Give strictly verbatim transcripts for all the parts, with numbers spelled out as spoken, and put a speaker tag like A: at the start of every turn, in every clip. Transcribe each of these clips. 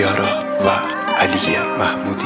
A: کیارا و علی محمودی.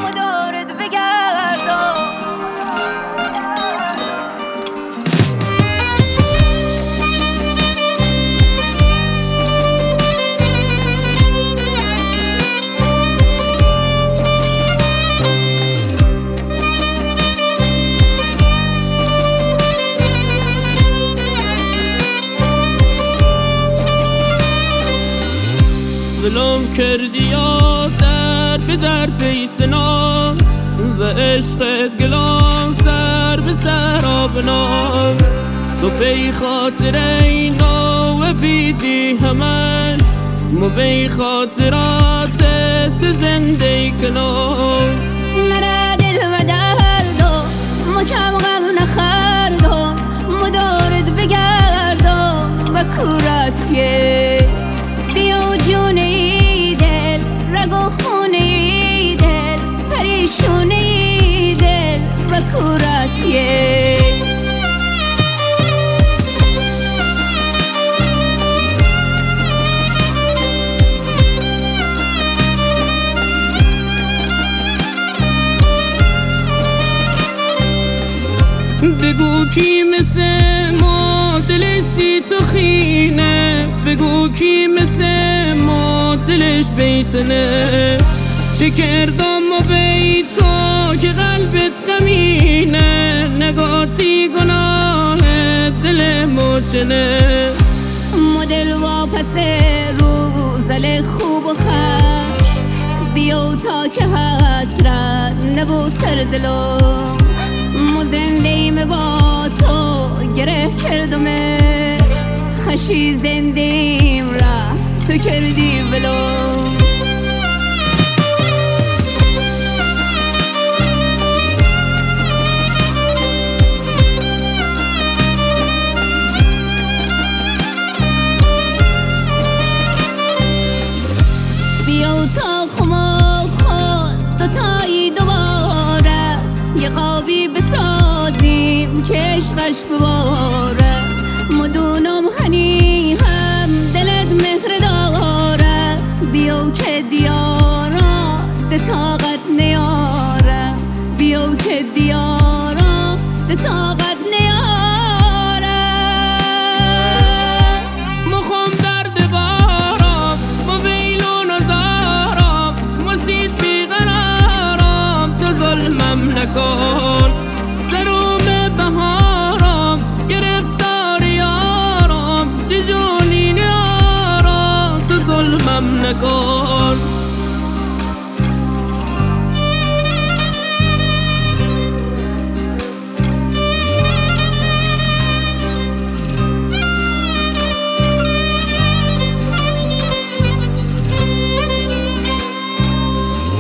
B: ظلم کردی یا در به در بیتنا و عشق گلام سر به سر آبنام. تو پی خاطر اینا و بیدی همش مو بی خاطرات تو زنده کنم.
C: نره دل و دردم مکم غم نخردم مدارد بگردم و کورتیه بیا جونی دل رگو خونی دل پریشونی دل و کورتیه.
B: بگو کی مثل ما دلشی تو خینه، بگو کی مثل ما دلش بیتنه. چه کردم و بیتا که قلبت غمینه، نگاتی گناه دل موچنه.
C: مدل واپس روزل خوب و خش بیو تا که حسرت نبو سر دلم. مو زندهیم با تو گره کردمه خشی زندهیم را تو کردی ولو. بیو تا خما خود دو تایی دوباره یه قابی بسازیم که عشقش بباره. مدونم هنی هم دلت مهر داره بیو که دیارا ده طاقت نیاره، بیو که دیارا ده طاقت نیاره.
B: مخم درد بارم ما بیلون و زارم مسید بیقرارم تو ظلمم نکن. سروم بهارم گرفتار یارم جونی نیارم تو ظلمم نکن.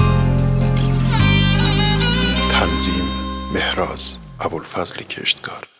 A: تنظیم مهراز ابوالفضل کشتکار.